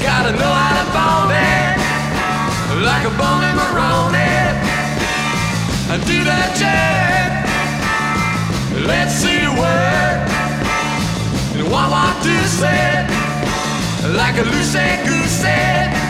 gotta know how to bone it like a bony Maroni. And do that jerk. Let's see you work. And what do said like a loose goose said.